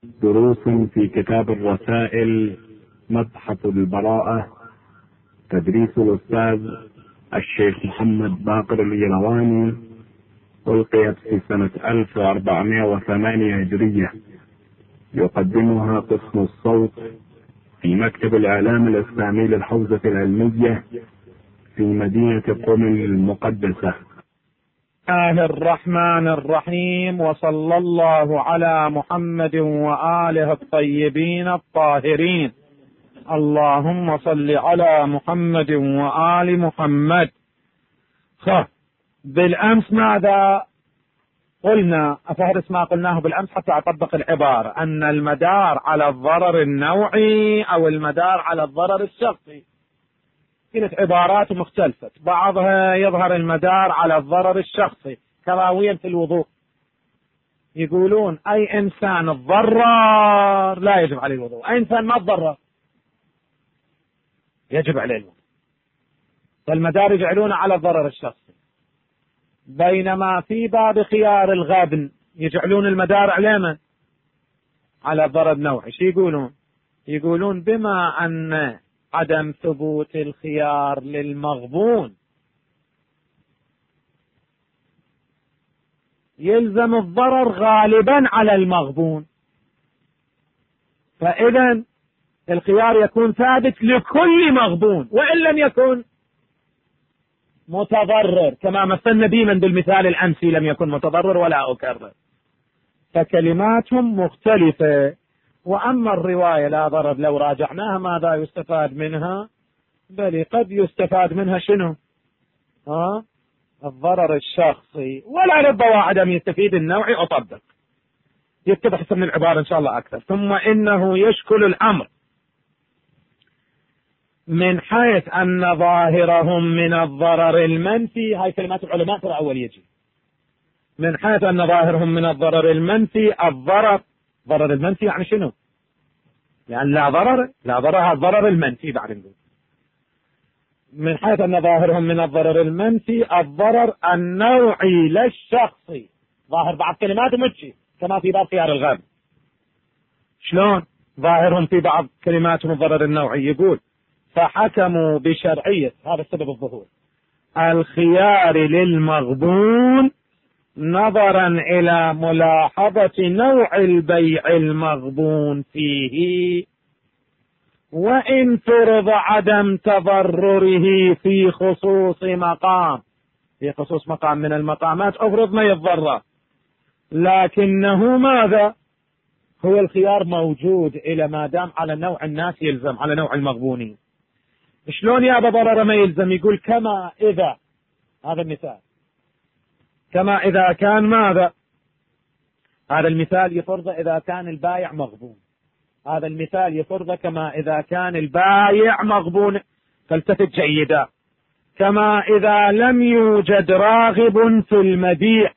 دروس في كتاب الرسائل مبحث البراءة، تدريس الأستاذ الشيخ محمد باقر اليلواني، ألقيت في سنة 1408 هجرية. يقدمها قسم الصوت في مكتب الإعلام الإسلامي للحوزة العلمية في مدينة قم المقدسة. الله الرحمن الرحيم، وصلى الله على محمد وآله الطيبين الطاهرين. اللهم صل على محمد وآل محمد. بالأمس ماذا قلنا؟ أفهرس ما قلناه بالأمس حتى أطبق العبارة، أن المدار على الضرر النوعي أو المدار على الضرر الشخصي. كانت عبارات مختلفة، بعضها يظهر المدار على الضرر الشخصي كراويا في الوضوء، يقولون أي إنسان الضرر لا يجب عليه الوضوء، أي إنسان ما الضرر يجب عليه الوضوء، فالمدار يجعلون على الضرر الشخصي. بينما في باب خيار الغبن يجعلون المدار على من؟ على الضرر النوعي. شو يقولون بما أن عدم ثبوت الخيار للمغبون يلزم الضرر غالبا على المغبون، فإذا الخيار يكون ثابت لكل مغبون وإن لم يكن متضرر، كما مثلنا ديما بالمثال الأمسي لم يكن متضرر ولا أكرر. فكلماتهم مختلفة. وأما الرواية لا ضرر لو راجعناها ماذا يستفاد منها؟ بل قد يستفاد منها شنو؟ الضرر الشخصي، ولا ربما عدم يستفيد النوعي. أطبق يتضح من العبارة إن شاء الله أكثر. ثم إنه يشكل الأمر من حيث أن ظاهرهم من الضرر المنفي. هاي كلمات العلماء ترى أول يجي من حيث أن ظاهرهم من الضرر المنفي. الضرر المنفي يعني شنو؟ يعني لا ضرر الضرر المنفي. بعد نقول من حيث أن ظاهرهم من الضرر المنفي الضرر النوعي لا الشخصي. ظاهر بعض كلمات متشي كما في باب خيار الغاب. شلون ظاهرهم في بعض كلماتهم الضرر النوعي؟ يقول فحكموا بشرعية، هذا سبب الظهور، الخيار للمغبون نظرا إلى ملاحظة نوع البيع المغبون فيه، وإن فرض عدم تضرره في خصوص مقام من المقامات افرض ما يتضرر، لكنه ماذا؟ هو الخيار موجود إلى ما دام على نوع الناس يلزم على نوع المغبونين. شلون يا ضرر ما يلزم؟ يقول كما إذا، هذا المثال، كما إذا كان ماذا؟ هذا المثال يفرض إذا كان البائع مغبون. هذا المثال يفرض كما إذا كان البائع مغبون. فالتفت جيدا. كما إذا لم يوجد راغب في المبيع.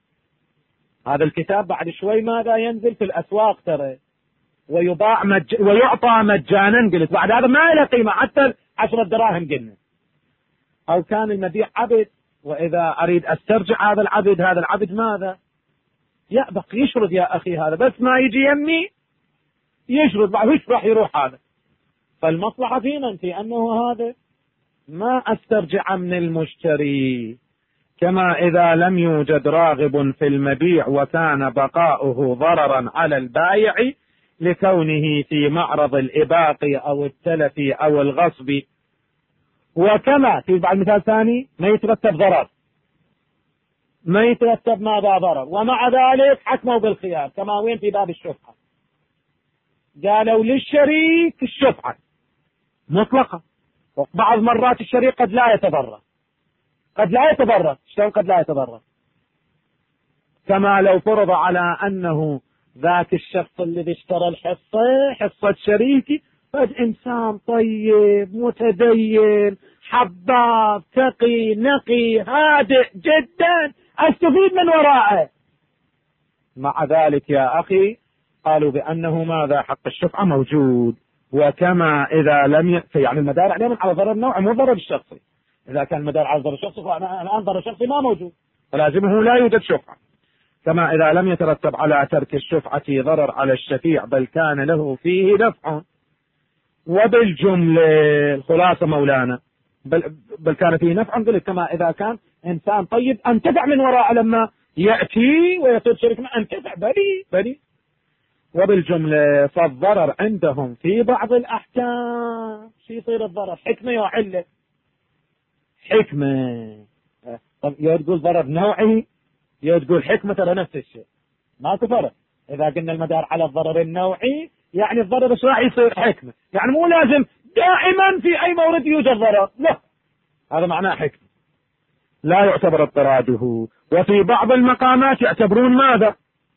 هذا الكتاب بعد شوي ماذا ينزل في الأسواق ترى ويباع ويعطى مجانا. قلت بعد هذا ما له قيمة حتى 10 دراهم قلنا. أو كان المبيع عبد، وإذا أريد أسترجع هذا العبد ماذا؟ يأبق يشرد يا أخي، هذا بس ما يجي يمي يشرد بعد وش راح يروح هذا. فالمصلحة في من؟ في أنه هذا ما أسترجع من المشتري. كما إذا لم يوجد راغب في المبيع وكان بقاؤه ضررا على البائع لكونه في معرض الإباق أو التلف أو الغصب. وكما في بعض مثال ثاني ما يترتب ضرر، ما يترتب ماذا؟ ضرر، ومع ذلك حكموا بالخيار. كما وين؟ في باب الشفعة قالوا للشريك الشفعة مطلقة، وبعض مرات الشريك قد لا يتضرر. شلون قد لا يتضرر؟ كما لو فرض على أنه ذاك الشخص الذي اشترى حصة شريكي فد إنسان طيب متدين حباب تقي نقي هادئ جدا، أستفيد من وراءه. مع ذلك يا أخي قالوا بأنه ماذا؟ حق الشفعة موجود. وكما إذا لم يعني المدار عليهم على ضرر النوع مو ضرر الشخصي. إذا كان المدار على ضرر الشخصي فالآن ضرر الشخصي ما موجود، فلازمه لا يوجد شفعة. كما إذا لم يترتب على ترك الشفعة ضرر على الشفيع بل كان له فيه نفع. وبالجملة الخلاصة مولانا بل كان فيه نفع، قلت كما إذا كان إنسان طيب أنتفع من وراء لما يأتي ويطلب شريك ما أنتفع بريء. وبالجملة فالضرر عندهم في بعض الأحكام شو يصير الضرر؟ حكمة وعلة. حكمة. طب تقول ضرر نوعي تقول حكمة، ترى نفس الشيء ماكو فرق. إذا قلنا المدار على الضرر النوعي يعني الضرر ايش راح يصير؟ حكمة. يعني مو لازم دائما في أي مورد يوجد ضرر، لا، هذا معناه حكمة لا يعتبر اضطراده. وفي بعض المقامات يعتبرون ماذا؟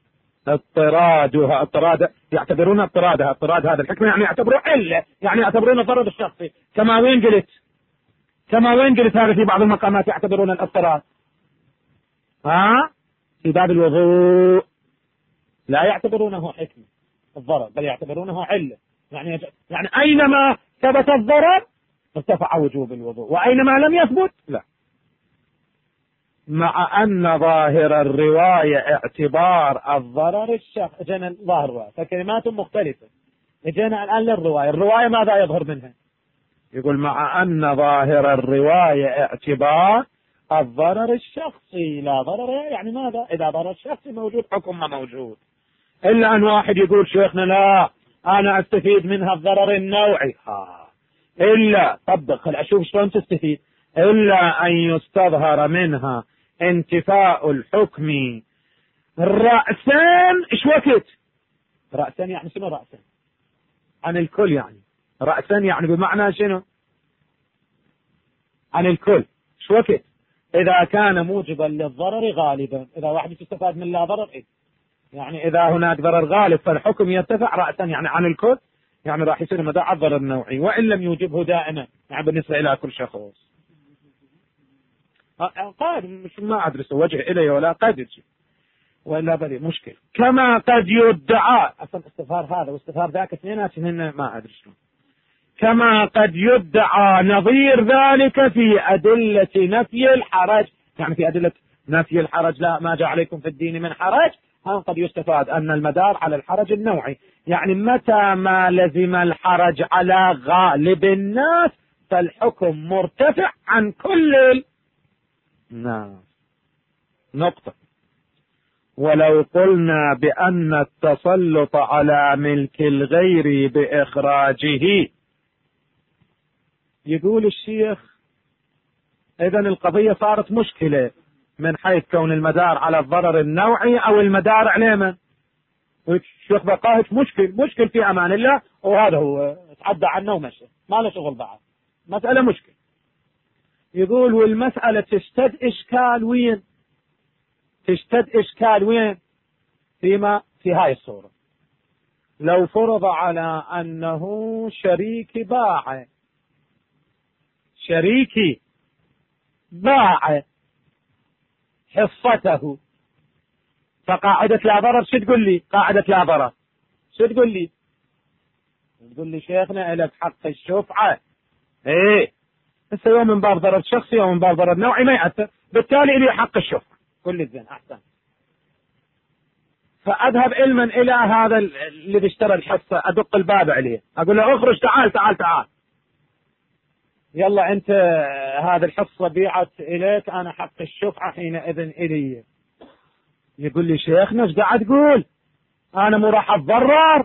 اضطراد، يعتبرون اضطراد هذا الحكمة، يعني يعتبرون علة، يعني يعتبرون الضرر الشخصي. كما وين قلت هذا في بعض المقامات يعتبرون الاضطراد. في باب الوضوء لا يعتبرونه حكمة الضرر بل يعتبرونه علة، يعني أينما ثبت الضرر ارتفع وجوب الوضوء، وأينما لم يثبت لا. مع أن ظاهر الرواية اعتبار الضرر الشخص. جينا ظاهر الرواية فكلمات مختلفة، جينا الآن الرواية ماذا يظهر منها؟ يقول مع أن ظاهر الرواية اعتبار الضرر الشخصي لا ضرر، يعني ماذا؟ إذا ضرر الشخصي موجود حكم ما موجود. إلا أن واحد يقول شيخنا لا أنا أستفيد منها الضرر النوعي. إلا طبق خل أشوف شلون تستفيد. إلا أن يستظهر منها انتفاء الحكم رأسا. إيش وقت رأسا؟ يعني شنو رأسا؟ عن الكل، يعني رأسا يعني بمعنى شنو؟ عن الكل. إيش وقت؟ إذا كان موجبا للضرر غالبا. إذا واحد يستفاد من لا ضرر يعني إذا هناك ضرر غالب فالحكم يرتفع رأسا يعني عن الكل، يعني راح يصير مدى الضرر النوعي وإن لم يوجبه دائما، يعني بالنسبة إلى كل شخص. قاد مش ما أدرس وجه إلي ولا قد ولا بدي مشكل. كما قد يدعى أصلا استفهار هذا واستفهار ذاك اثنيناتهن ما أدري شلون. كما قد يدعى نظير ذلك في أدلة نفي الحرج، يعني في أدلة نفي الحرج لا ما جاء عليكم في الدين من حرج. قد يستفاد أن المدار على الحرج النوعي، يعني متى ما لزم الحرج على غالب الناس فالحكم مرتفع عن كل الناس. نقطة. ولو قلنا بأن التسلط على ملك الغير بإخراجه، يقول الشيخ إذن القضية صارت مشكلة من حيث كون المدار على الضرر النوعي أو المدار على من؟ الشيخ بقاهج مشكل في أمان الله، وهذا هو تعدى عنه ومشي ما له شغل بعد، مسألة مشكلة. يقول والمسألة تشتد إشكال وين؟ فيما في هاي الصورة. لو فرض على أنه شريكي باع حصته، فقاعدة لا ضرر شو تقول لي؟ قاعدة لا ضرر شو تقول لي؟ تقول لي شيخنا لك حق الشفعة. بس يوم من باب ضرر شخصي ومن باب ضرر نوعي ما يأثر، بالتالي لي حق الشفعة. كل الزين أحسن. فأذهب علما إلى هذا الذي اشترى الحصة، أدق الباب عليه أقول له اخرج تعال يلا أنت هذا الحصة بيعت إليك، أنا حق الشفعة حينئذ إلي. يقول لي شيخنا ايش قاعد تقول؟ أنا مو راح أتضرر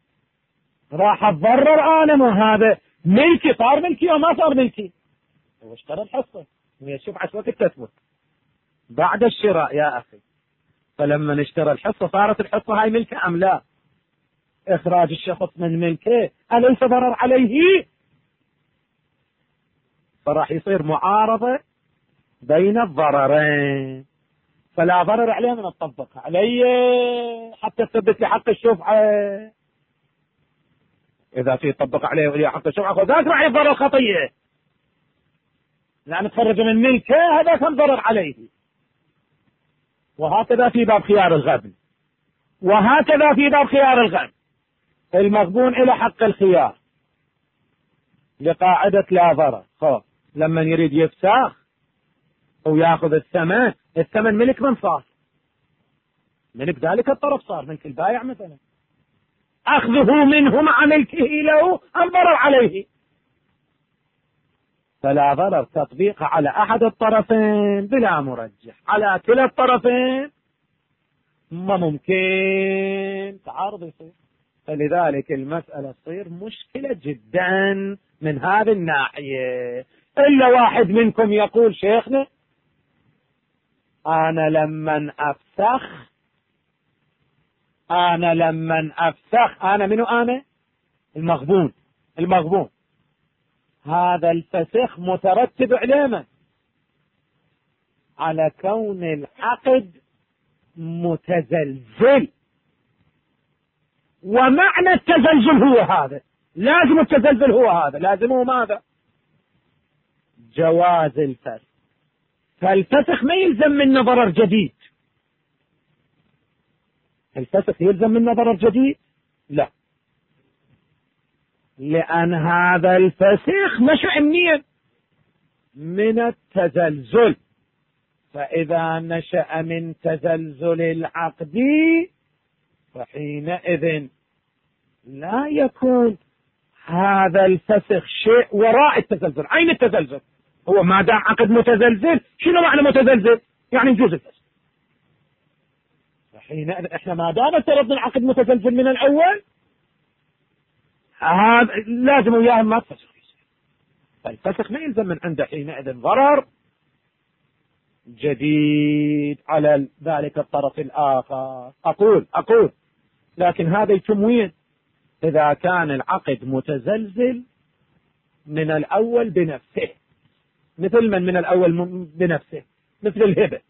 أنا مو هذا ملكي، صار ملكي وما صار ملكي. هو اشترى الحصة وهي الشفعة وقت تثبت بعد الشراء يا أخي. فلما اشترى الحصة صارت الحصة هاي ملكه أم لا؟ إخراج الشخص من ملكه أليس ضرر عليه؟ فراح يصير معارضة بين الضررين، فلا ضرر عليه من الطبق علي حتى تثبت لي حق الشفعة. إذا في طبق عليه ولي حق الشفعة فذاك راح يضرر خطيئة، لأن تخرج من ملكه هذا كان ضرر عليه. وهكذا في باب خيار الغبن، المغبون إلى حق الخيار لقاعدة لا ضرر. لما يريد يفسخ وياخذ الثمن ملك من صار؟ ملك ذلك الطرف، صار ملك البائع مثلا، أخذه منه مع ملكه له الضرر عليه، فلا ضرر تطبيقه على أحد الطرفين بلا مرجح، على كلا الطرفين ما ممكن تعارض يصير. فلذلك المسألة تصير مشكلة جدا من هذه الناحية. إلا واحد منكم يقول شيخنا أنا لمن أفسخ أنا منو؟ أنا المغبون هذا الفسخ مترتب عليه على كون العقد متزلزل، ومعنى التزلزل هو هذا، لازم التزلزل هو هذا، لازمه ماذا؟ جواز الفسخ. فالفسخ ما يلزم منه ضرر جديد، الفسخ يلزم منه ضرر جديد؟ لا، لأن هذا الفسخ نشأ منين؟ من التزلزل. فإذا نشأ من تزلزل العقد فحينئذ لا يكون هذا الفسخ شيء وراء التزلزل، عين التزلزل هو ما دام عقد متزلزل. شنو معنى متزلزل؟ يعني يجوز الفسخ. فحينئذ احنا ما دام افترضنا العقد متزلزل من الأول، هذا لازم وياهم ما تفسخ، فالفسخ ما يلزم من عنده حينئذ ضرر جديد على ذلك الطرف الآخر. أقول لكن هذا يتم وين؟ إذا كان العقد متزلزل من الأول بنفسه. مثل من الأول بنفسه؟ مثل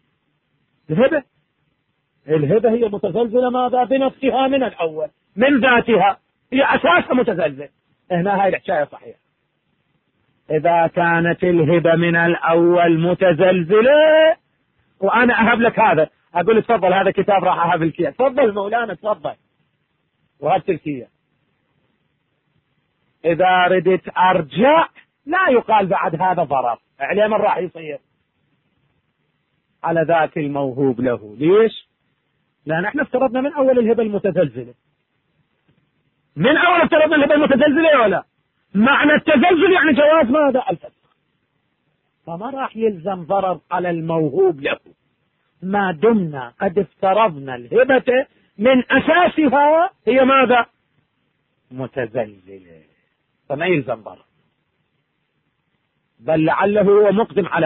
الهبة هي متزلزلة ماذا؟ بنفسها من الأول، من ذاتها، هي أساسها متزلزل. هنا هاي الحكاية صحيحة. إذا كانت الهبة من الأول متزلزلة وأنا أهب لك هذا، أقول تفضل هذا كتاب راح أهب لك، تفضل مولانا تفضل، وهذا تركيا. إذا ردت أرجع لا يقال بعد هذا ضرر عليه، من راح يصير على ذاك الموهوب له. ليش؟ لأن احنا افترضنا من أول الهبة المتزلزلة، من أول افترضنا الهبة المتزلزلة ولا معنى التزلزل يعني جواز ماذا؟ الفسخ. فما راح يلزم ضرر على الموهوب له ما دمنا قد افترضنا الهبة من أساسها هي ماذا؟ متزلزلة، فما يلزم ضرر، بل لعله هو مقدم على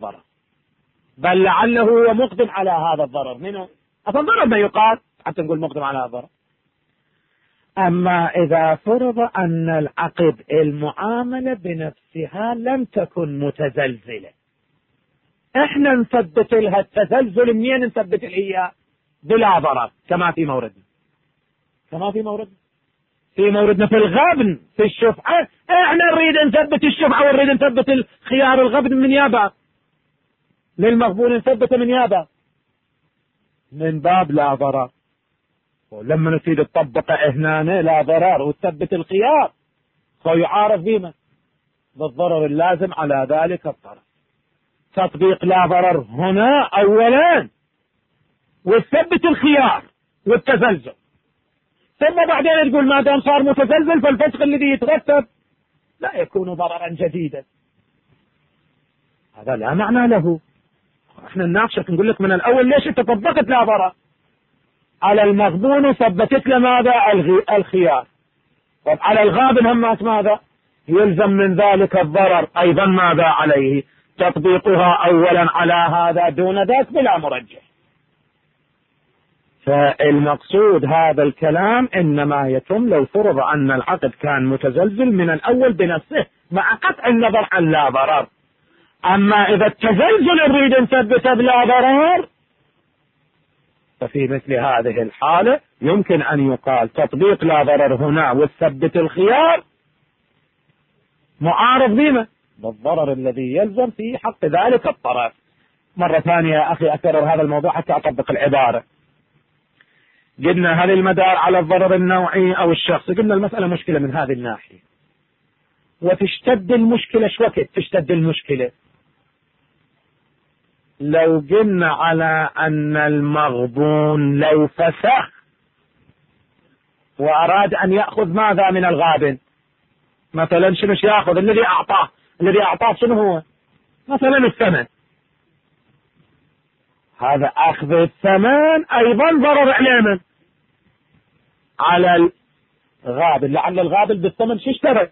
هذا الضرر، منه أصلا ضرر ما يقال حتى نقول مقدم على هذا الضرر. أما إذا فرض أن العقد المعاملة بنفسها لم تكن متزلزلة، احنا نثبت لها التزلزل منين؟ نثبت لها بلا ضرر، كما في موردنا في الغبن، في الشفعة. احنا نريد نثبت الشفعة ونريد نثبت الخيار الغبن من يابا للمغبون، نثبت من يابا من باب لا ضرر. ولما نريد تطبق هنا لا ضرر وتثبت الخيار فيعارف بما بالضرر اللازم على ذلك الطرف. تطبيق لا ضرر هنا أولا، وتثبت الخيار والتزلزل، ثم بعدين تقول ما دام صار متزلزل فالفسخ الذي يترتب لا يكون ضررا جديدا. هذا لا معنى له. احنا نناقشك نقول لك من الأول ليش انت طبقت لا ضرر على المغبون، ثبتت له ماذا؟ الخيار. طب على الغابن هم ماذا؟ يلزم من ذلك الضرر أيضا ماذا عليه؟ تطبيقها أولا على هذا دون ذاك بلا مرجح. فالمقصود هذا الكلام إنما يتم لو فرض أن العقد كان متزلزل من الأول بنفسه مع قطع النظر عن لا ضرر. أما إذا التزلزل نريد نثبت بلا ضرر ففي مثل هذه الحالة يمكن أن يقال تطبيق لا ضرر هنا وتثبت الخيار معارض بما بالضرر الذي يلزم في حق ذلك الطرف. مرة ثانية يا أخي أكرر هذا الموضوع حتى أطبق العبارة. قلنا هل المدار على الضرر النوعي أو الشخصي؟ قلنا المسألة مشكلة من هذه الناحية، وتشتد المشكلة. شو وقت تشتد المشكلة؟ لو قلنا على أن المغبون لو فسخ وأراد أن يأخذ ماذا من الغابن، مثلا شنو يأخذ؟ الذي أعطاه شنو هو؟ مثلا الثمن. هذا أخذ الثمن أيضا ضرر علينا على الغابن، لعل الغابن بالثمن شو اشترى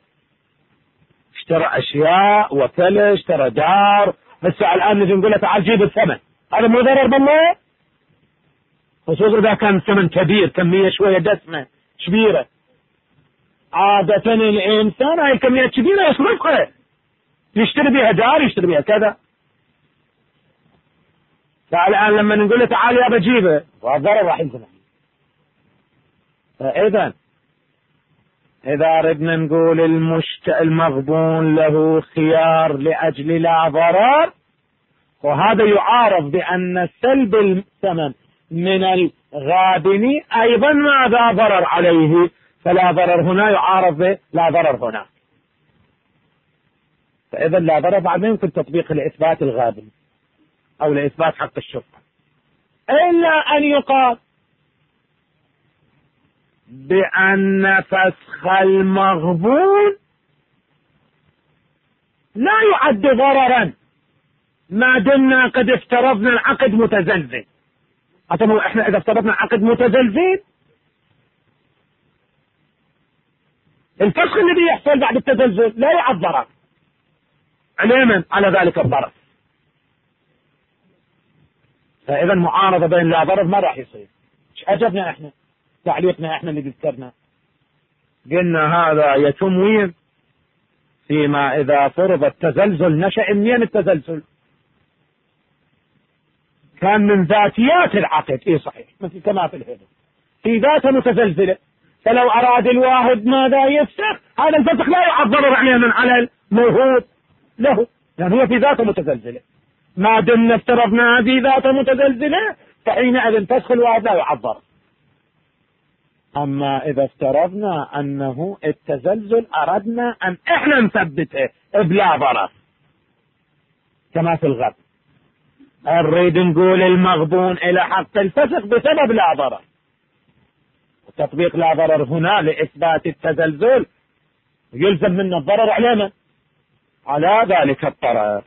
أشياء وكله، اشترى دار، بس الآن نجي نقول له تعال جيب الثمن، هذا مو ضرر بالله؟ خصوصا إذا كان الثمن كبير، كمية شوية دسمة كبيرة. عادة الإنسان هاي الكميات كبيرة يصرفها، يشتري بها دار، يشتري بها كذا. فالآن لما نقول له تعال يا بجيبه، والضرر راح ينزل. إذا ردنا نقول المغبون له خيار لأجل لا ضرر، وهذا يعارض بأن سلب الثمن من الغابن أيضا ماذا ضرر عليه، فلا ضرر هنا يعارض لا ضرر هنا. فإذا لا ضرر بعد ما يمكن تطبيق لإثبات الغابن أو لإثبات حق الشفعة، إلا أن يقال بأن فسخ المغبون لا يعد ضررا ما دمنا قد افترضنا العقد متزلزل. احنا اذا افترضنا العقد متزلزل، الفسخ الذي يحصل بعد التزلزل لا يعد ضرر علما على ذلك الضرر. فاذا معارضة بين لا ضرر ما راح يصير. ايش اجبنا احنا؟ تعليقنا احنا اللي ذكرنا قلنا هذا يتم وين؟ فيما اذا فرض التزلزل نشأ منين التزلزل؟ كان من ذاتيات العقد. ايه صحيح، مثل كما في الهبة في ذاته متزلزلة، فلو اراد الواحد ماذا يفسخ، هذا الفسخ لا يعد ضرر على الموهوب له، لأن هو في ذاته متزلزلة. ما دمنا افترضنا هذه ذاته متزلزلة فحينئذ فسخ الواحد لا يعد ضرر. اما اذا افترضنا انه التزلزل اردنا ان احنا نثبته بلا ضرر كما في الغد، نريد نقول المغبون الى حق الفسخ بسبب لا ضرر، تطبيق لا ضرر هنا لإثبات التزلزل يلزم منا الضرر علينا على ذلك الطرف.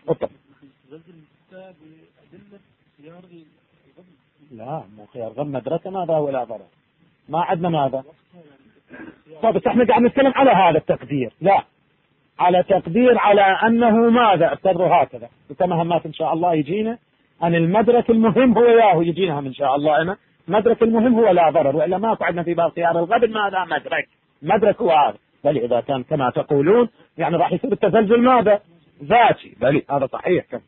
لا مو خيار غم مدرسة، ماذا هو لا ضرر؟ ما عندنا ماذا. طيب بس احنا قاعد نتكلم على هذا التقدير، لا على تقدير على انه ماذا افترضوا هكذا كمهمات ان شاء الله يجينا ان المدرك المهم هو ياهو يجينا ان شاء الله. انا مدرك المهم هو لا ضرر، والا ما عندنا في باب خيار الغبن ماذا مدرك هو هذا. بل اذا كان كما تقولون يعني راح يصير التزلزل ماذا ذاتي، بل هذا صحيح كم.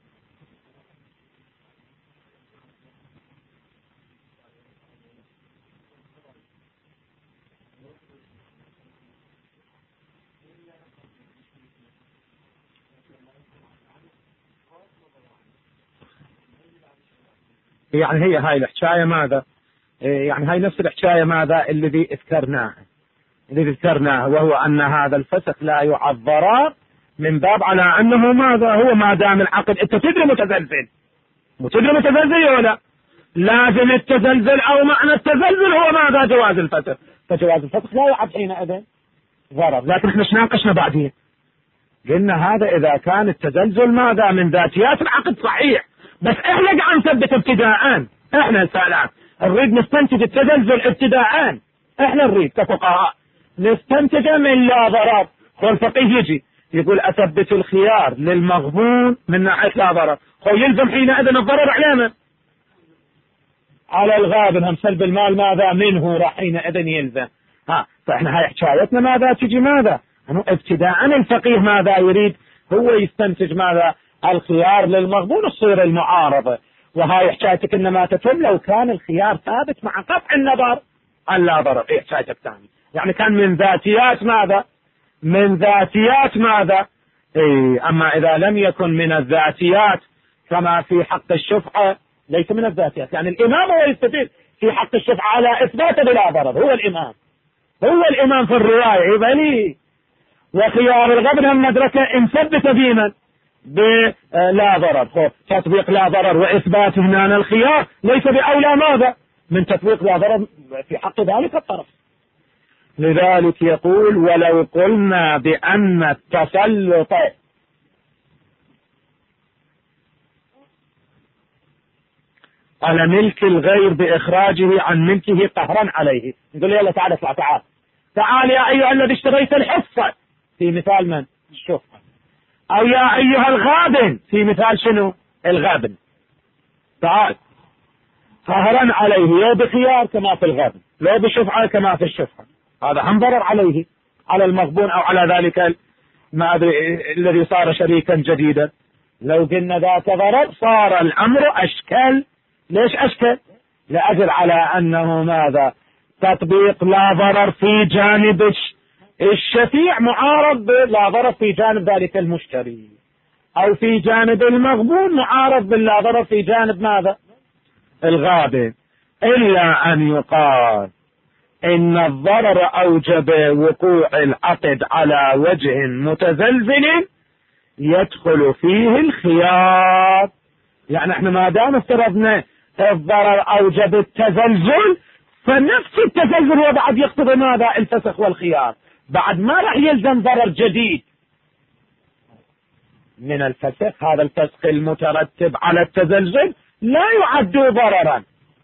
يعني هي هاي الحكاية ماذا، يعني هاي نفس الحكاية ماذا الذي ذكرناه وهو أن هذا الفسخ لا يعد ضرر من باب على أنه ماذا هو ما دام العقد أنت تدري متزلزل ولا لازم التزلزل أو معنى التزلزل هو ماذا جواز الفسخ، فجواز الفسخ لا يعد حينئذ ضرر. لكن احنا ناقشنا بعدين قلنا هذا إذا كان التزلزل ماذا من ذاتيات العقد صحيح، بس احنا قاعد نثبت ابتداء، احنا الآن نريد نستنتج التزلزل ابتداء، احنا نريد كفقهاء نستنتجه من لا ضرر. والفقيه يجي يقول اثبت الخيار للمغبون من ناحية لا ضرر، هو يلزم حينئذ الضرر علينا على الغابن هم سلب المال ماذا منه راح حينئذ يلزم. فاحنا هاي حكايتنا ماذا تجي ماذا انه ابتداء الفقيه ماذا يريد هو يستنتج ماذا الخيار للمغبون تصير المعارضة. وهاي حكايتك انما تتم لو كان الخيار ثابت مع قطع النظر عن لا ضرر. ايه حكايتك ثاني يعني كان من ذاتيات ماذا ايه. اما اذا لم يكن من الذاتيات كما في حق الشفعة ليس من الذاتيات، يعني الامام هو يستفيد في حق الشفعة على اثباته بلا ضرر، هو الامام في الرواية بلي. وخيار الغبن المدركة ان ثبت في من بلا ضرر. تطبيق لا ضرر وإثبات هنا الخيار ليس بأولى ماذا من تطبيق لا ضرر في حق ذلك الطرف. لذلك يقول ولو قلنا بأن التسلط على ملك الغير بإخراجه عن ملكه قهرا عليه، نقول يلا تعال اطلع تعال يا أيها الذي اشتريت الحصة في مثال من الشفعة، أو يا أيها الغابن في مثال شنو الغابن، تعال قهرا عليه لو بخيار كما في الغابن لو بشفعة كما في الشفعة، هذا هم ضرر عليه على المغبون أو على ذلك ما أدري الذي صار شريكا جديدا. لو قلنا ذاك ضرر صار الأمر أشكال. ليش أشكال؟ لأجل على أنه ماذا تطبيق لا ضرر في جانب الشفيع معارض لا ضرر في جانب ذلك المشتري، أو في جانب المغبون معارض باللا ضرر في جانب ماذا الغابن. إلا أن يقال إن الضرر أوجب وقوع العقد على وجه متزلزل يدخل فيه الخيار. يعني احنا ما دام افترضنا الضرر أوجب التزلزل، فنفس التزلزل هو بعد يقتضي ماذا الفسخ والخيار، بعد ما راح يلزم ضرر جديد من الفسخ. هذا الفسخ المترتب على التزلزل لا يعد ضررا،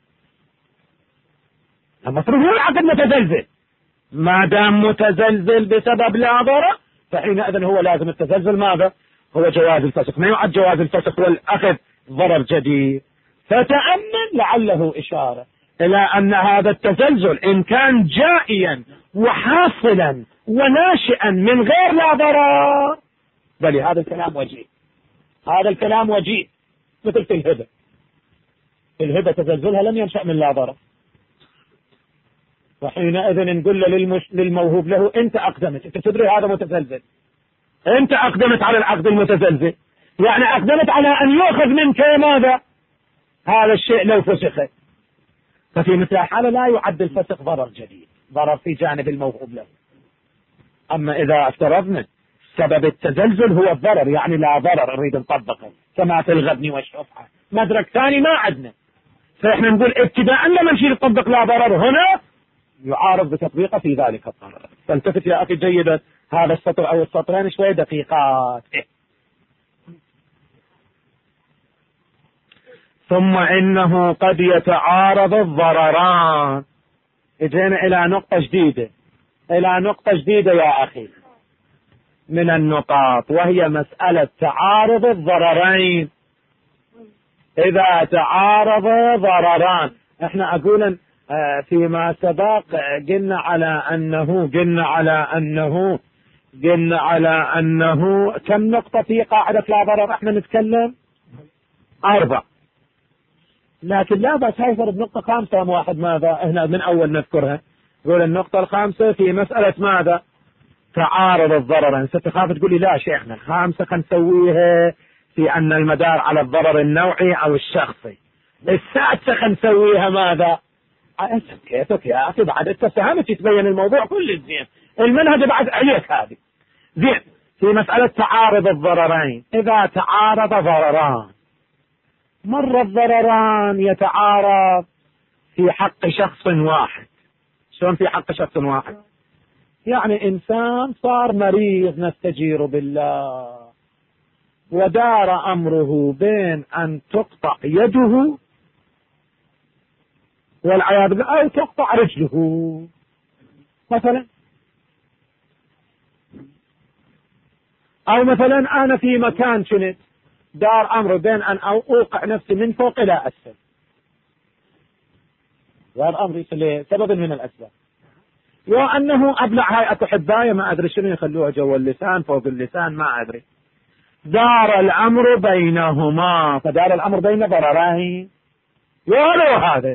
المفروض هو العقد متزلزل، ما دام متزلزل بسبب لا ضرر فحينئذ هو لازم التزلزل ماذا هو جواز الفسخ، ما يعد جواز الفسخ والأخذ ضرر جديد. فتأمل لعله إشارة إلى أن هذا التزلزل إن كان جائيا وحاصلا وناشئا من غير لا ضرر، بل هذا الكلام وجيه، هذا الكلام وجيه. مثل في الهبة، الهبة تزلزلها لم ينشأ من لا ضرر، وحينئذ نقول للموهوب له أنت أقدمت، أنت تدري هذا متزلزل، أنت أقدمت على العقد المتزلزل، يعني أقدمت على أن يؤخذ منك ماذا هذا الشيء لو فسخ. ففي مثل الحالة لا يعد الفسخ ضرر جديد، ضرر في جانب الموهوب له. أما إذا افترضنا سبب التزلزل هو الضرر، يعني لا ضرر نريد نطبقه كما في الغبن والشفعة، مدرك ثاني ما عندنا، فإحنا نقول ابتداء لما نشيل نطبق لا ضرر هنا يعارض بتطبيقه في ذلك الضرر. فالتفت يا أخي جيدا، هذا السطر أو السطرين شوية دقيقات. ثم إنه قد يتعارض الضرران. اجينا إلى نقطة جديدة، إلى نقطة جديدة يا أخي من النقاط، وهي مسألة تعارض الضررين. إذا تعارض ضرران، احنا أقول فيما سبق قلنا على أنه كم نقطة في قاعدة لا ضرر احنا نتكلم 4، لكن لا بس هاي فرض نقطة 5 واحد ماذا هنا من أول نذكرها. يقول النقطة 5 في مسألة ماذا تعارض الضررين. ستخاف تقول لي لا شيخنا 5 خلينا نسويها في أن المدار على الضرر النوعي أو الشخصي، 6 خلينا نسويها ماذا كيفك يا أخي، بعد أنت فهمت يتبين الموضوع كل زين، المنهج بعد عليك هذه زين. في مسألة تعارض الضررين، إذا تعارض ضرران، مر الضرران يتعارض في حق شخص واحد. شلون في حق شخص واحد؟ يعني إنسان صار مريض نستجير بالله، ودار أمره بين أن تقطع يده والعياذ بالله أو تقطع رجله مثلا، أو مثلا أنا في مكان كنت دار أمر بين أن أوقع نفسي من فوق إلى أسفل، دار أمري لسبب من الأسباب، وأنه أبلع هاي أكو حباية ما أدري شنو يخلوها جوا اللسان فوق اللسان ما أدري، دار الأمر بينهما، فدار الأمر بين ضررين. ولو هذا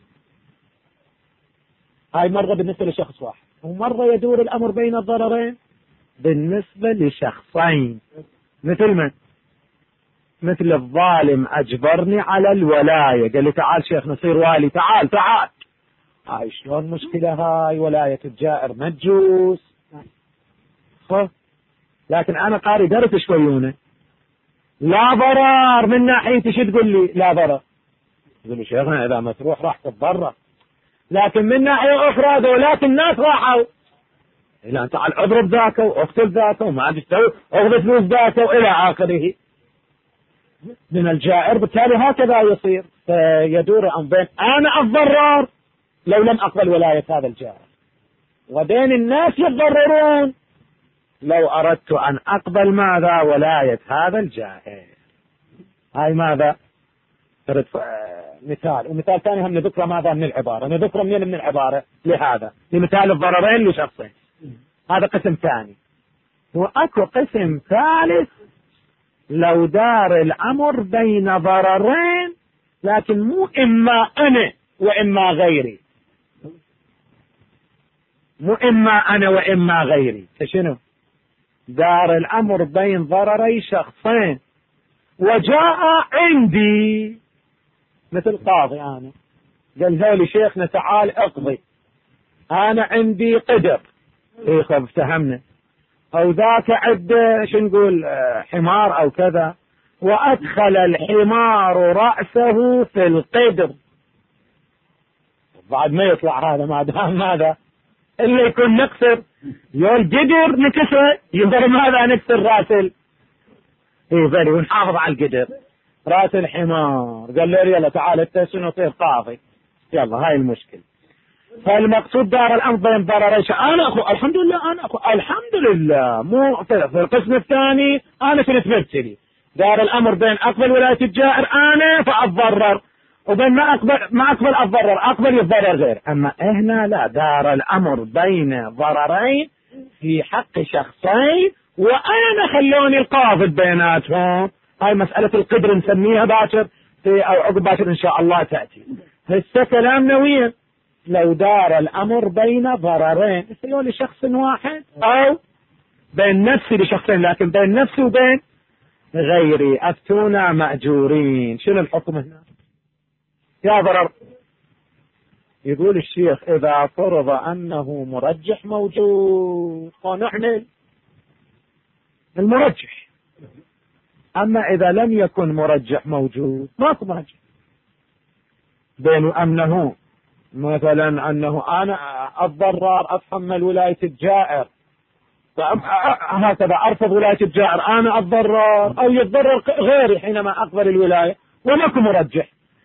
هاي مرة بالنسبة لشخص واحد، ومرة يدور الأمر بين الضررين بالنسبة لشخصين. مثل من؟ مثل الظالم أجبرني على الولاية، قال لي تعال شيخ نصير والي، تعال هاي شلون مشكلة، هاي ولاية الجائر مجوس، لكن أنا قاري درس شويونه لا ضرر من ناحيتي، شو تقول لي؟ لا ضرر. تقول لي شيخنا إذا ما تروح راح تتضرر، لكن من ناحية أخرى ذولات الناس راحوا، إلى أن تعال اضرب ذاك واقتل ذاك وما عاد تسوي، اخذ فلوس ذاك وإلى آخره من الجائر. بالتالي هكذا يصير، يدور بين أنا الضرار لو لم أقبل ولاية هذا الجائر، وبين الناس يتضررون لو أردت أن أقبل ماذا؟ ولاية هذا الجائر. هاي ماذا؟ مثال. ومثال ثاني هم نذكره ماذا من العبارة، نذكره من العبارة لهذا لمثال الضررين لشخصين. هذا قسم ثاني. وأكو قسم ثالث لو دار الأمر بين ضررين لكن مو إما أنا وإما غيري، مو إما أنا وإما غيري. فشنو؟ دار الأمر بين ضرري شخصين وجاء عندي مثل قاضي، أنا قال هالي شيخنا تعال اقضي، أنا عندي قدر، إيه خب افتهمنا، أو ذاك عده شو نقول حمار أو كذا، وأدخل الحمار رأسه في القدر، بعد ما يطلع هذا ما دام ماذا اللي يكون نكسر يقول قدر نكسر، يقول ماذا نكسر راسل، إيه بلي ونحافظ على القدر راس الحمار. قال له يلا تعال انت شنو تصير قاضي، يلا هاي المشكلة. فالمقصود دار الأمر بين ضررين. أنا أخو الحمد لله، أنا أخو الحمد لله، مو في القسم الثاني أنا كنت مبتلي. دار الأمر بين أقبل ولاية الجائر أنا فأتضرر، وبين ما أقبل أتضرر، أقبل يتضرر غير. أما هنا لا، دار الأمر بين ضررين في حق شخصين وأنا خلوني القاضي بيناتهم. هاي مسألة القدر نسميها باكر أو عقب باكر إن شاء الله تأتي. هسه كلامنا وين؟ لو دار الأمر بين ضررين يصير لشخص واحد أو بين نفسي لشخصين، لكن بين نفسي وبين غيري أفتونا مأجورين. شنو الحكم هنا؟ يا ضرر. يقول الشيخ إذا فرض أنه مرجح موجود ونحمل المرجح، أما إذا لم يكن مرجح موجود ماكو مرجح، بين أنه مثلا أنه أنا الضرار أتحمل ولاية الجائر، هكذا أرفض ولاية الجائر أنا الضرار، أو يتضرر غيري حينما أقبل الولاية وماكو مرجح.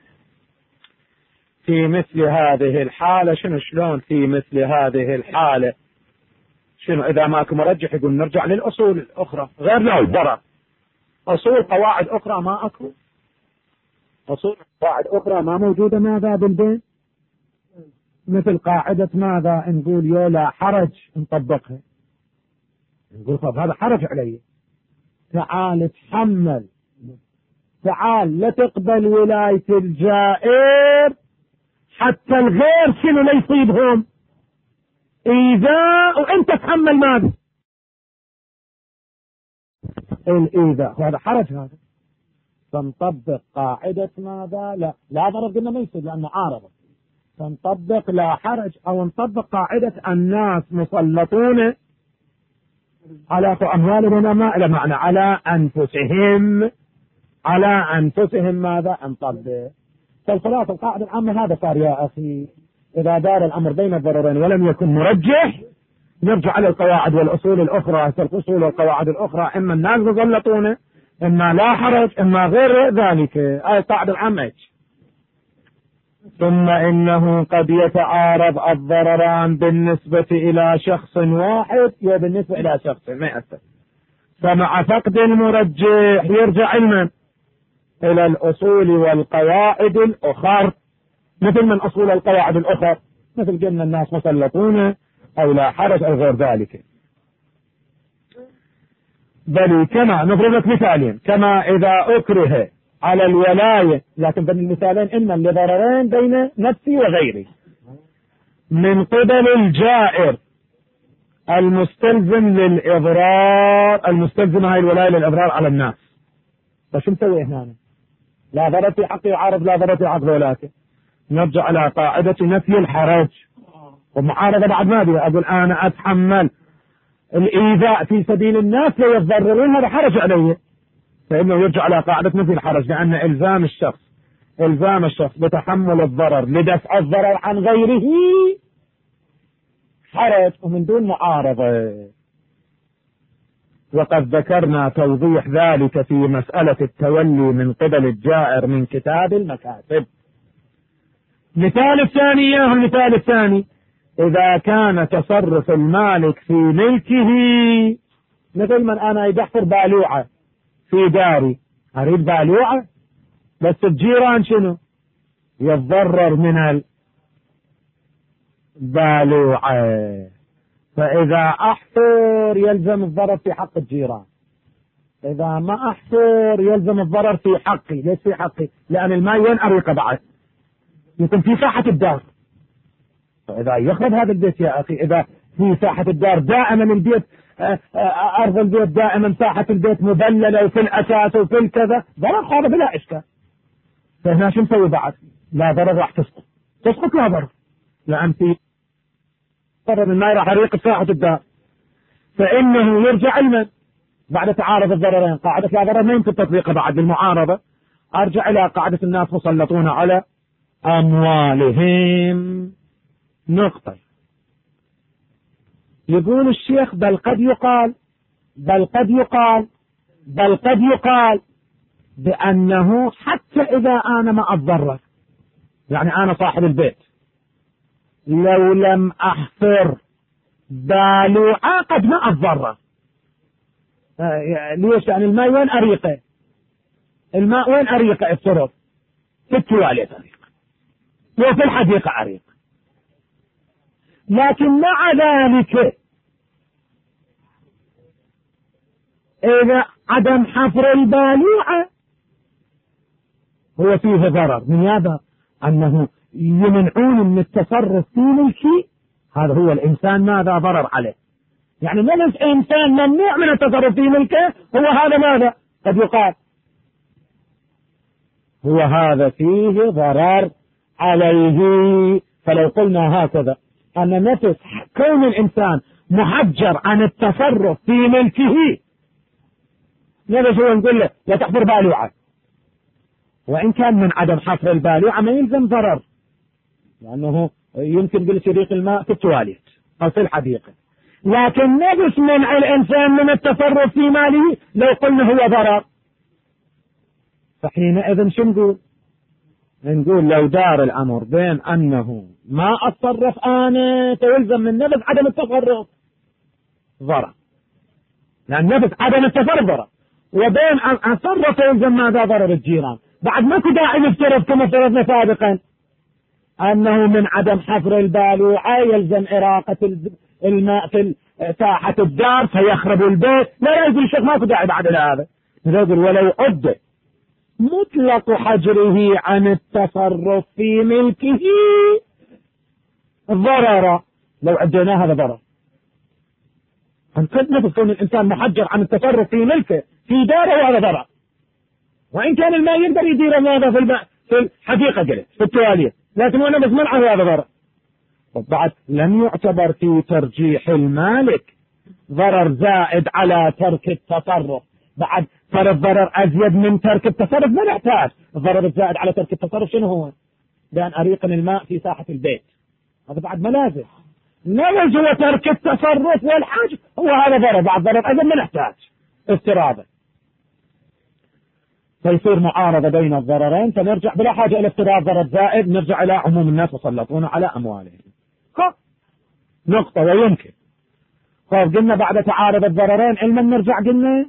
في مثل هذه الحالة شلون في مثل هذه الحالة شنو؟ إذا ماكو مرجح يقول نرجع للأصول الأخرى غير له الضرر، أصول قواعد أخرى ما أكو، أصول قواعد أخرى ما موجودة ماذا بالبين، مثل قاعدة ماذا نقول يو لا حرج نطبقها، نقول طب هذا حرج علي، تعال تحمل، تعال لا تقبل ولاية الجائر حتى الغير شنو لا يصيبهم إيذاء وأنت تحمل ماذا الإيذاء، هذا حرج. هذا فنطبق قاعدة ماذا لا ضرر، قلنا ما يصير لأنه عارضة، فنطبق لا حرج، أو نطبق قاعدة الناس مسلطون على أموالهم ما إلى معنى على أنفسهم ماذا نطبق. فالخلاصة القاعدة العامة هذا صار يا أخي، إذا دار الأمر بين الضررين ولم يكن مرجح نرجع على القواعد والأصول الأخرى، الأصول والقواعد الأخرى إما الناس مسلطون إما لا حرج إما غير ذلك، هاي القاعدة العامة. ثم إنه قد يتعارض الضرران بالنسبة إلى شخص واحد وبالنسبة إلى شخص ما يأثر، فمع فقد المرجح يرجع علما إلى الأصول والقواعد الأخرى، مثل من أصول القواعد الأخرى مثل قلنا الناس مسلطون أو لا حرج أو غير ذلك. بل كما نضرب لك مثالين، كما إذا أكره على الولاية، لكن بين المثالين إما لضررين بين نفسي وغيري، من قبل الجائر المستلزم للإضرار، المستلزم هاي الولاية للإضرار على الناس، فشو مسوي هنا؟ لا ضرر في حقي يعارض لا ضرر في حق ولاته، نرجع على قاعدة نفي الحرج ومعارضة بعد ما بي أقول أنا أتحمل الإيذاء في سبيل الناس ليتضررون، هذا حرج علي، فإنه يرجع إلى قاعدة نفي الحرج، لأن إلزام الشخص بتحمل الضرر لدفع الضرر عن غيره حرج ومن دون معارضة. وقد ذكرنا توضيح ذلك في مسألة التولي من قبل الجائر من كتاب المكاتب. مثال الثاني إذا كان تصرف المالك في ملكه، مثل من أنا يدحفر بالوعة في داري، أريد بالوعة بس الجيران شنو يتضرر من البالوعة، فإذا أحفر يلزم الضرر في حق الجيران، إذا ما أحفر يلزم الضرر في حقي. ليش في حقي؟ لأن الماء وين أريقه بعد؟ يكون في ساحة الدار، فإذا يخرب هذا البيت يا أخي، إذا في ساحة الدار دائما البيت أرض البيت دائما ساحة البيت مبللة وفي الأساس وفي الكذا، ضرر هذا بلا إشكال. فهنا شو نسوي بعد؟ لا ضرر راح تسقط لا ضرر، لأن في ضرر الماء راح يريق ساحة الدار، فإنه يرجع المن بعد تعارض الضررين. قاعدة لا ضرر ما يمكن تطبيقها بعد بالمعارضة، أرجع إلى قاعدة الناس مسلطون على أموالهم. نقطة. يقول الشيخ بل قد يقال بأنه حتى إذا أنا ما أتضرر، يعني أنا صاحب البيت لو لم أحفر بالوعة قد ما أتضرر. ليش؟ يعني الماء وين أريقه؟ افترض في التواليت أريق وفي الحديقة أريق، لكن مع ذلك إذا عدم حفر البالوعة هو فيه ضرر، من هذا أنه يمنعون من التصرف في ملكي، هذا هو الإنسان ماذا ضرر عليه، يعني من الإنسان ممنوع من التصرف في ملكه، هو هذا ماذا قد يقال هو هذا فيه ضرر عليه. فلو قلنا هكذا أن نفس كون الإنسان محجر عن التصرف في ملكه، نفس هو نقول له لا تحفر بالوعة، وإن كان من عدم حفر البالوعة ما يلزم ضرر، لأنه يمكن بالسريق الماء في التواليت أو في الحديقة، لكن نفس منع الإنسان من التصرف في ماله لو قلنا هو ضرر، فحينئذ شو نقول لو دار الأمر بين أنه ما أتصرف أنا تلزم من نفس عدم التصرف ضرر، لأن نفس عدم التصرف ضرر، وبين أن أتصرف يلزم ماذا ضرر الجيران. بعد ما داعي نفترض كما افترضنا سابقا أنه من عدم حفر البالوعة يلزم إراقة الماء في ساحة الدار فيخرب البيت. لا يقول الشيخ ما داعي بعد هذا، يقول ولو عد مطلق حجره عن التصرف في ملكه ضرر، لو عدينا هذا ضرر، أن قد نفسه الإنسان محجر عن التصرف في ملكه في داره وهذا ضرر، وإن كان الماء يقدر يدير ماذا في الماء في الحديقة جلس في التوالية، لكن وانا بس منعه هذا ضرر. وبعد لم يعتبر في ترجيح المالك ضرر زائد على ترك التصرف، بعد صار الضرر أزيد من ترك التصرف ما نحتاج. الضرر الزائد على ترك التصرف شنو هو؟ بأن أريق الماء في ساحة البيت، هذا بعد ما لازم نوز هو ترك التصرف والحاج، هو هذا ضرر، بعد ضرر أزيد ما نحتاج افتراضا، فيصير معارضة بين الضررين، فنرجع بلا حاجة إلى افتراض ضرر زائد، نرجع إلى عموم الناس مسلطون على أموالهم. نقطة. ويمكن قلنا بعد تعارض الضررين علما نرجع قلنا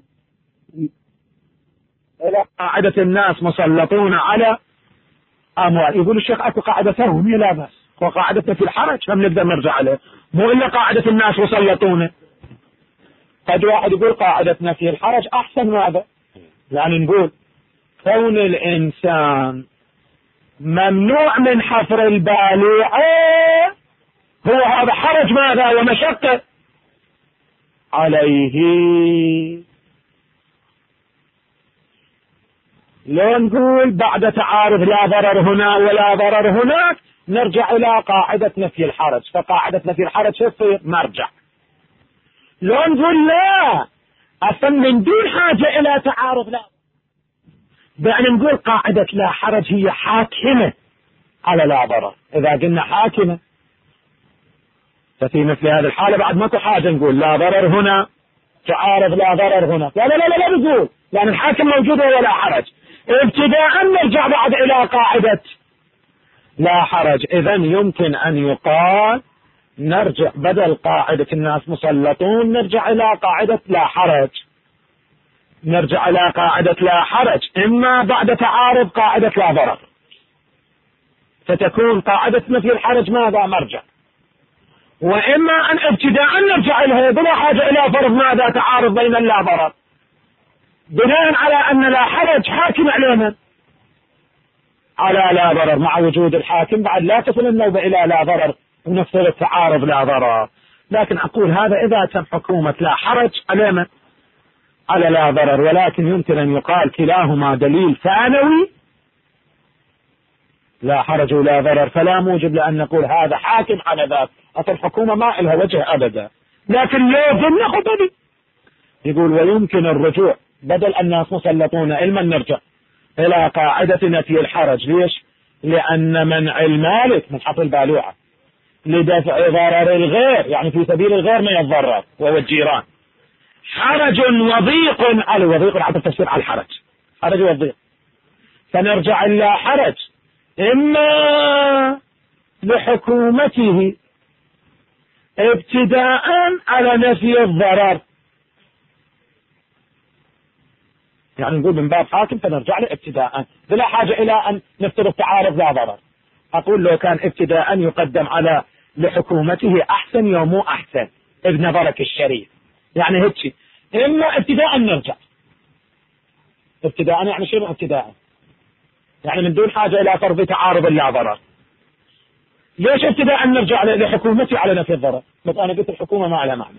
إلى قاعدة الناس مسلطون على أموال. يقول الشيخ أكو قاعدة ثانية لا بس، وقاعدتنا في الحرج هم نقدر نرجع عليه، مو إلا قاعدة الناس مسلطون. قد واحد يقول قاعدتنا في الحرج أحسن ماذا، يعني نقول كون الإنسان ممنوع من حفر البالوعة هو هذا حرج ماذا ومشقة عليه. لو نقول بعد تعارض لا ضرر هنا ولا ضرر هناك نرجع إلى قاعدة نفي الحرج، فقاعدة نفي الحرج تصير مرجع. لو نقول لا أصلا من دون حاجة إلى تعارض لا بأن نقول قاعدة لا حرج هي حاكمة على لا ضرر. إذا قلنا حاكمة ففي مثل هذه الحالة بعد ماكو حاجة نقول لا ضرر هنا تعارض لا ضرر هنا، لا لا لا لا نقول، لأن الحاكم موجود ولا حرج. ابتداء نرجع بعد إلى قاعدة لا حرج. إذن يمكن أن يقال نرجع بدل قاعدة الناس مسلطون نرجع إلى قاعدة لا حرج، نرجع إلى قاعدة لا حرج إما بعد تعارض قاعدة لا ضرر، فتكون قاعدة نفي الحرج ماذا مرجع، وإما أن ابتداء نرجع إليها بلا حاجة إلى فرض ماذا تعارض بين اللا ضرر، بناء على أن لا حرج حاكم علينا على لا ضرر، مع وجود الحاكم بعد لا تصل النوبة إلى لا ضرر ونفسر التعارض لا ضرر. لكن أقول هذا إذا تم حكومة لا حرج علينا على لا ضرر، ولكن يمكن أن يقال كلاهما دليل ثانوي لا حرج ولا ضرر، فلا موجب لأن نقول هذا حاكم على ذاك، أصل الحكومة ما لها وجه أبدا، لكن لازم نأخذ به. يقول ويمكن الرجوع بدل الناس مسلطون علما نرجع إلى قاعدة نفي الحرج. ليش؟ لأن منع المالك من حط البالوعة لدفع ضرر الغير، يعني في سبيل الغير ما يتضرر وهو الجيران، حرج وضيق على وضيق على التفسير على الحرج، حرج وضيق، فنرجع إلى حرج إما لحكومته ابتداء على نفي الضرر، يعني نقول من باب حاكم فنرجع له ابتداء بلا حاجة إلى أن نفترض تعارض لا ضرر. أقول لو كان ابتداء يقدم على لحكومته أحسن يومو أحسن إذ نظرك الشريف، يعني هيك إما ابتداء نرجع، ابتداء يعني شنو ابتداء؟ يعني من دون حاجة إلى فرض تعارض لا ضرر. ليش ابتداء نرجع لحكومتي على نفي الضرر؟ بس أنا قلت الحكومة ما لها معنى.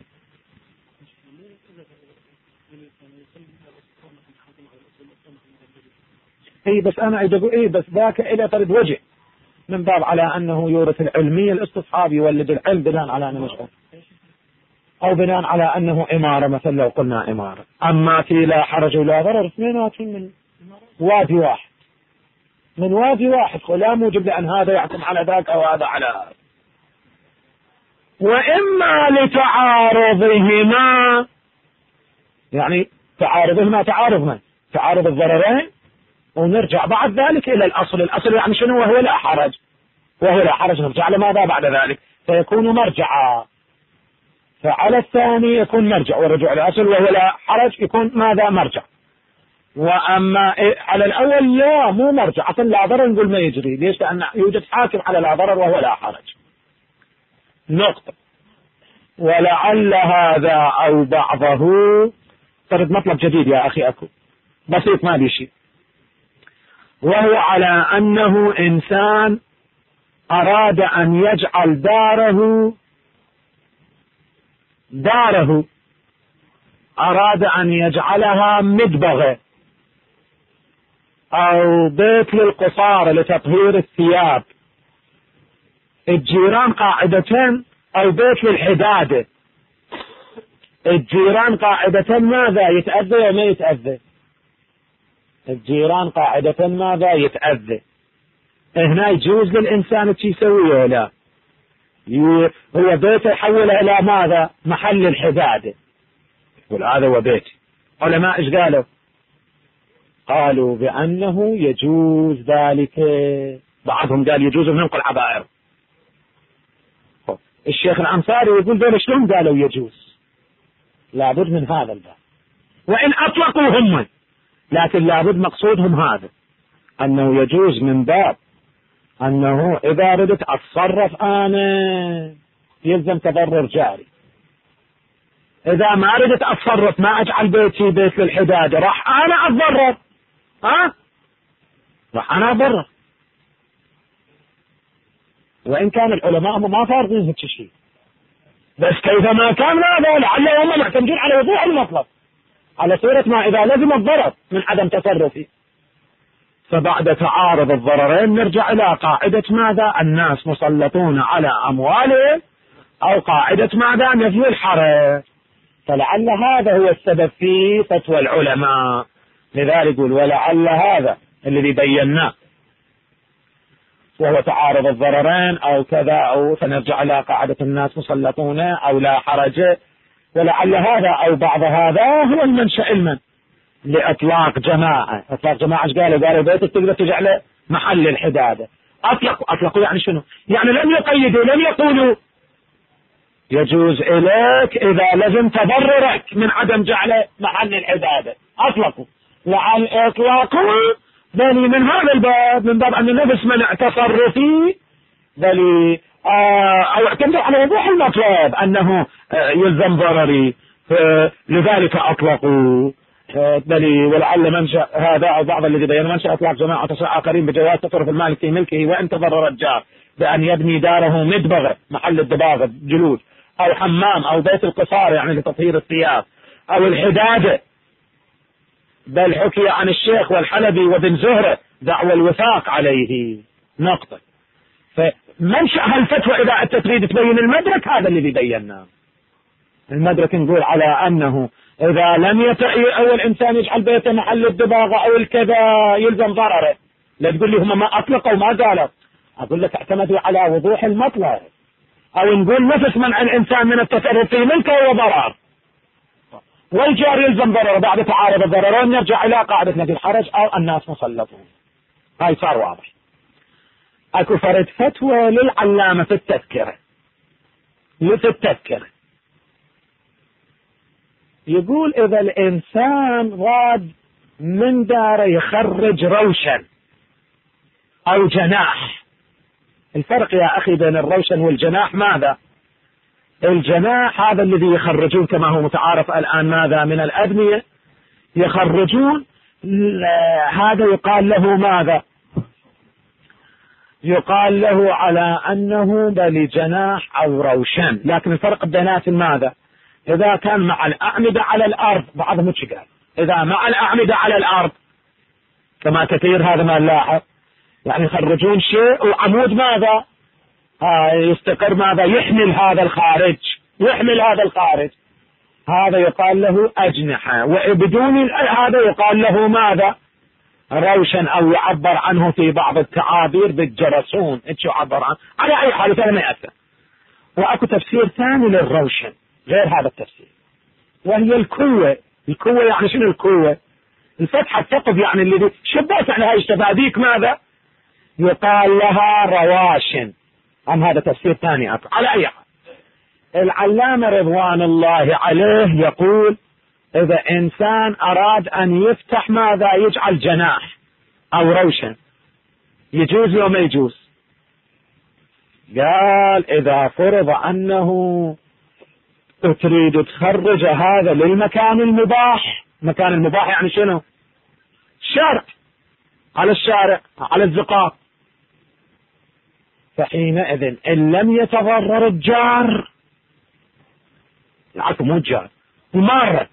اي بس انا اقول بس ذاك الى فرد وجه من باب على انه يورث العلمية الاستصحاب يولد العلم بناء على انه مشغل او بناء على انه امارة مثلا لو قلنا امارة. اما في لا حرج ولا ضرر اثنيناتهم من وادي واحد، من وادي واحد، ولا موجب لان هذا يحكم على ذاك او هذا على هذا. واما لتعارضهما، يعني تعارضهما تعارض الضررين، ونرجع بعد ذلك إلى الأصل. الأصل يعني شنو؟ وهو لا حرج، وهو لا حرج نرجع لماذا بعد ذلك؟ فيكون مرجعا. فعلى الثاني يكون مرجع، والرجوع للأصل وهو لا حرج يكون ماذا؟ مرجع. وأما على الأول لا مو مرجع، أصلا لا ضرر نقول ما يجري. ليش؟ لأن يوجد حاكم على لا ضرر وهو لا حرج. نقطة. ولعل هذا أو بعضه فرد مطلب جديد يا أخي أكو بسيط ما بيشي، وهو على أنه إنسان أراد أن يجعل داره أراد أن يجعلها مدبغة أو بيت للقصارى لتطهير الثياب، الجيران قاعدة، أو بيت للحدادة، الجيران قاعدة ماذا؟ يتأذى وما يتأذى؟ الجيران قاعدة ماذا؟ يتأذى. هنا يجوز للإنسان شي يسويه؟ لا، هو بيته يحوله إلى ماذا؟ محل الحدادة. يقول هذا هو بيتي. علماء إيش قالوا؟ قالوا بأنه يجوز ذلك، بعضهم قال يجوز ننقل عبائر. الشيخ الأنصاري يقول دول شلون قالوا يجوز؟ لابد من هذا الباب، وإن أطلقوا هم، لكن لابد مقصودهم هذا، أنه يجوز من باب أنه إذا ردت أتصرف أنا يلزم تضرر جاري، إذا ما ردت أتصرف ما أجعل بيتي بيت للحدادة راح أنا أتضرر، راح أنا أتضرر. وإن كان العلماء ما فارقين هيك شيء، بس كيفما كان هذا لعل هم معتمدين على وضوح المطلب، على صورة ما إذا لزم الضرر من عدم تصرفي. فبعد تعارض الضررين نرجع إلى قاعدة ماذا؟ الناس مسلطون على أموالهم، أو قاعدة ماذا؟ نفي الحرج. فلعل هذا هو السبب في فتوى العلماء، لذلك يقول ولعل هذا الذي بيناه وهو تعارض الضررين أو كذا، أو فنرجع إلى قاعدة الناس مسلطون أو لا حرج، ولعل هذا أو بعض هذا هو المنشأ المن لإطلاق جماعة. إطلاق جماعة ايش قالوا بيتك تقدر تجعله محل الحدادة. أطلقوا يعني شنو؟ يعني لم يقيدوا، لم يقولوا يجوز إليك إذا لزم تضررك من عدم جعله محل الحدادة. أطلقوا، لعل إطلاقه بل من هذا الباب، من باب أن نفس منع تصرفي بل أو اعتمد على وضوح المطلب أنه يلزم ضرري، لذلك أطلقوا بل ولعل منشأ هذا أو بعض الذي بين منشأ إطلاق جماعة آخرين بجواز تصرف المالك في ملكه وإن تضرر الجار بأن يبني داره مدبغة محل الدباغة جلود، أو حمام، أو بيت القصار يعني لتطهير الثياب، أو الحدادة. بل حكي عن الشيخ والحلبي وابن زهرة دعوى الوثاق عليه نقطة. فمنشأ هالفتوى إذا أنت تريد تبين المدرك هذا اللي بيناه. المدرك نقول على أنه إذا لم يتعي أو الإنسان يجعل بيته محل الدباغة أو الكذا يلزم ضرره. لا تقول لي هم ما أطلقوا ما قالوا، أقول لك اعتمدوا على وضوح المطلب. أو نقول نفس منع الإنسان من التصرف في ملكه هو ضرر، والجار يلزم ضرره بعد تعارض الضررين، نرجع إلى قاعدة نفي الحرج أو الناس مسلطون. هاي صار واضح. أكو فرد فتوى للعلامة في التذكرة، يقول إذا الإنسان راد من داره يخرج روشن أو جناح. الفرق يا أخي بين الروشن والجناح ماذا؟ الجناح هذا الذي يخرجون كما هو متعارف الآن ماذا من الأبنية يخرجون، هذا يقال له ماذا؟ يقال له على أنه بل جناح أو روشن. لكن الفرق بينات ماذا؟ إذا كان مع الأعمدة على الأرض، بعضهم ايش قال؟ إذا مع الأعمدة على الأرض كما كثير هذا ما نلاحظ، يعني يخرجون شيء وعمود ماذا؟ يستقر ماذا؟ يحمل هذا الخارج، هذا يقال له أجنحة. وبدون هذا يقال له ماذا؟ روشن، أو يعبر عنه في بعض التعابير بالجرسون. ايش يعبر عنه؟ على أي حال هذا ما يأثر. وأكو تفسير ثاني للروشن غير هذا التفسير، وهي الكوة. يعني شنو الكوة؟ الفتحة الثقب، يعني اللي شبهت على هاي الشبابيك ماذا؟ يقال لها رواشن. هذا تفسير ثاني أكو. على أي حال العلامة رضوان الله عليه يقول إذا إنسان أراد أن يفتح ماذا؟ يجعل جناح أو روشن، يجوز لو ما يجوز؟ قال إذا فرض أنه تريد تخرج هذا للمكان المباح. مكان المباح يعني شنو؟ شارع، على الشارع، على الزقاق. فحينئذ إن لم يتضرر الجار، العفو مو الجار، المارة،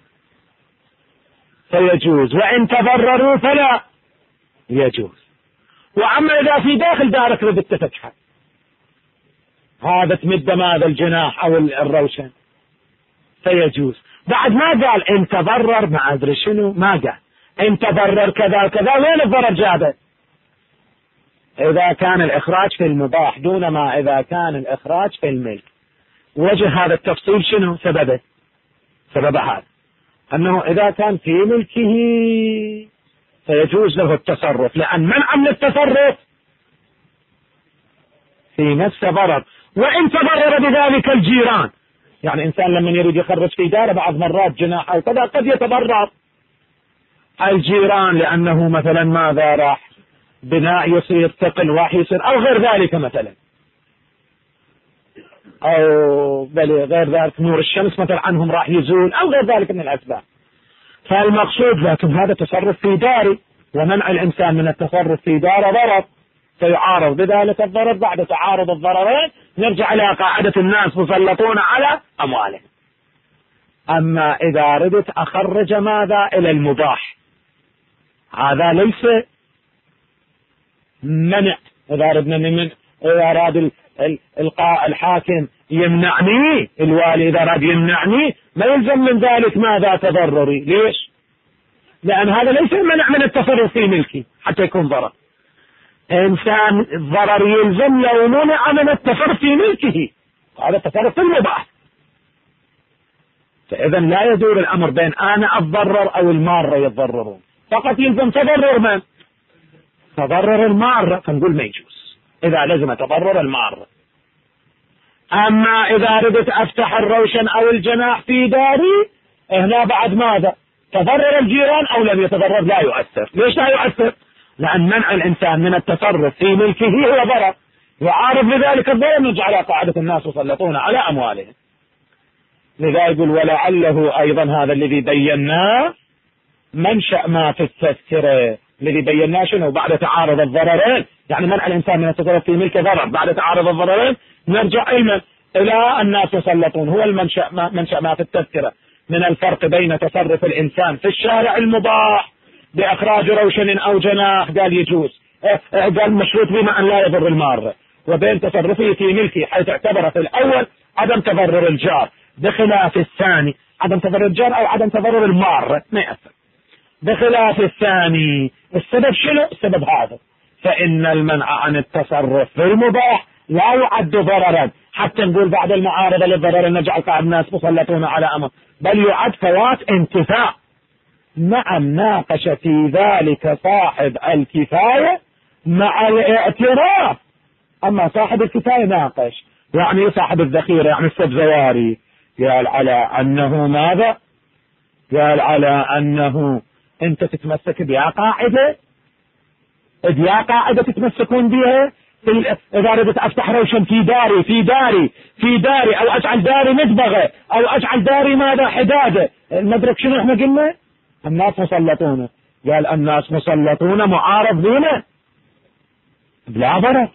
فيجوز، وإن تضرروا فلا يجوز. وأما إذا في داخل دارك ردت تفتحه، هذا تمد ماذا؟ الجناح أو الروشن، فيجوز. بعد ما قال إن تضرر ما أدري شنو، ما قال إن تضرر كذا كذا، وين الضرر جابه؟ إذا كان الإخراج في المباح دون ما إذا كان الإخراج في الملك. وجه هذا التفصيل شنو سببه؟ سبب هذا أنه إذا كان في ملكه فيجوز له التصرف، لأن منع من التصرف في نفس ضرر. وإن تضرر بذلك الجيران، يعني إنسان لما يريد يخرج في داره بعض مرات جناح أو كذا قد يتضرر الجيران، لأنه مثلا ماذا راح بناء يصير ثقل واحد يصير أو غير ذلك مثلا، أو بل غير ذلك نور الشمس مثلا عنهم راح يزول أو غير ذلك من الأسباب. فالمقصود لكن هذا تصرف في داري، ومنع الإنسان من التصرف في داره ضرر، فيعارض بذلك الضرر. بعد تعارض الضررين نرجع إلى قاعدة الناس مسلطون على أموالهم. أما إذا ردت أخرج ماذا؟ إلى المباح، هذا ليس منع. إذا ردنا من إذا أراد الحاكم يمنعني، الوالي إذا أراد يمنعني ما يلزم من ذلك ماذا؟ تضرري. ليش؟ لأن هذا ليس منع من التصرف في ملكه حتى يكون ضرر. إنسان الضرر يلزم لو منع من التصرف في ملكه، هذا تصرف في المباح. فإذا لا يدور الأمر بين أنا أتضرر أو المارة يتضررون، فقط يلزم تضرر من؟ تضرر المارة، فنقول ما يجوز إذا لزم تضرر المارة. أما إذا ردت أفتح الروشن أو الجناح في داري، هنا بعد ماذا؟ تضرر الجيران أو لم يتضرر لا يؤثر. ليش لا يؤثر؟ لأن منع الإنسان من التصرف في ملكه هو ضرر، وعارض لذلك الضرر نرجع على قاعدة الناس يسلطون على أموالهم. لذا يقول ولعله أيضا هذا الذي بيناه منشأ ما في التذكرة، الذي بيناه شنو؟ بعد تعارض الضررين، يعني منع الإنسان من التصرف في ملكه ضرر، بعد تعارض الضررين نرجع إلى الناس يسلطون. هو منشأ ما في التذكرة من الفرق بين تصرف الإنسان في الشارع المباح بإخراج روشن أو جناح، قال يجوز، قال مشروط بما أن لا يضر المارة، وبين تصرفه في ملكه حيث اعتبر في الأول عدم تضرر الجار، بخلاف الثاني عدم تضرر الجار أو عدم تضرر المارة ما يأثر. بخلاف الثاني السبب شنو؟ السبب هذا، فإن المنع عن التصرف في المباح لا يعد ضررا حتى نقول بعد المعارضة للضرر نجعل قاعد الناس مسلطون على أمر، بل يعد فوات انتفاع. نعم ناقش في ذلك صاحب الكفاية مع الاعتراف. أما صاحب الكفاية ناقش، يعني صاحب الذخيرة يعني السبزواري، قال على أنه ماذا؟ قال على أنه أنت تتمسك بها قاعدة، بها قاعدة تتمسكون بها. إذا ردت أفتح روشن في داري أو أجعل داري مدبغة أو أجعل داري ماذا حدادة، ندرك شنو احنا قلنا؟ الناس مسلطون. قال الناس مسلطون معارض بنا بلا ضرر.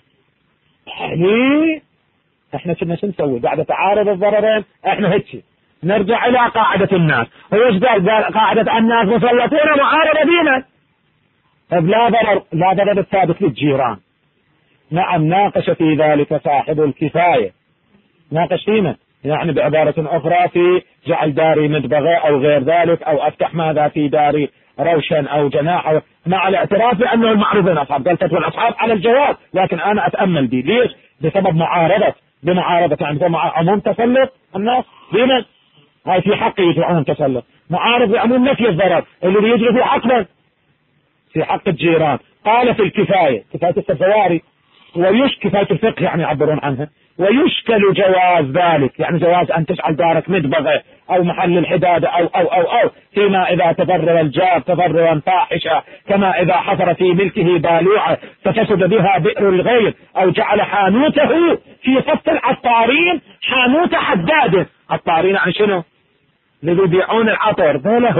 يعني احنا كنا شو نسوي بعد تعارض الضررين؟ احنا هيك نرجع الى قاعدة الناس. هو ايش قال؟ قال قاعدة الناس مسلطون معارضة بنا بلا ضرر، لا ضرر الثابت للجيران. نعم ناقش في ذلك صاحب الكفاية، ناقش فينا يعني بعبارة أخرى في جعل داري مدبغة أو غير ذلك، أو أفتح ماذا في داري روشن أو جناح، أو مع الاعتراف بأنه المعروضين أصحاب، قال فتوى الأصحاب على الجواز، لكن أنا أتأمل به. ليش؟ بسبب بمعارضة يعني عموم تسلط الناس بمن؟ هاي في حقه يجري عموم تسلط، معارض بعموم نفي الضرر اللي بيجري في حق في حق الجيران. قال في الكفاية، كفاية السفواري كفاية الفقه يعني يعبرون عنها، ويشكل جواز ذلك، يعني جواز أن تجعل دارك مدبغة أو محل الحدادة أو فيما إذا تضرر الجار تضررا فاحشا، كما إذا حفر في ملكه بالوعة ففسد بها بئر الغير، أو جعل حانوته في صف العطارين حانوت حداد. عطارين عن شنو؟ اللي يبيعون العطر، ذولا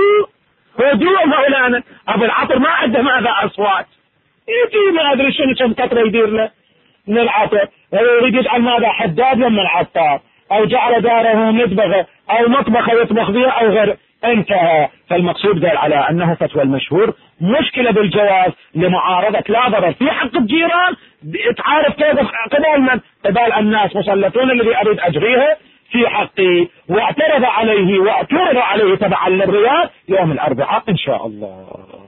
هدوء مولانا. أبو العطر ما عنده ماذا أصوات، يجي ما أدري شنو كم قطرة يدير له من العطر، يريد يجعل ماذا حداد لما العطار، أو جعل داره مدبغة أو مطبخة يطبخ بها أو غير، انتهى. فالمقصود قال على أنه فتوى المشهور مشكلة بالجواز لمعارضة لا ضرر في حق الجيران، تعرف كيف قبال من؟ قبال الناس مسلطون الذي أريد أجريها في حقي، واعترض عليه تبعا للرياض يوم الأربعاء إن شاء الله.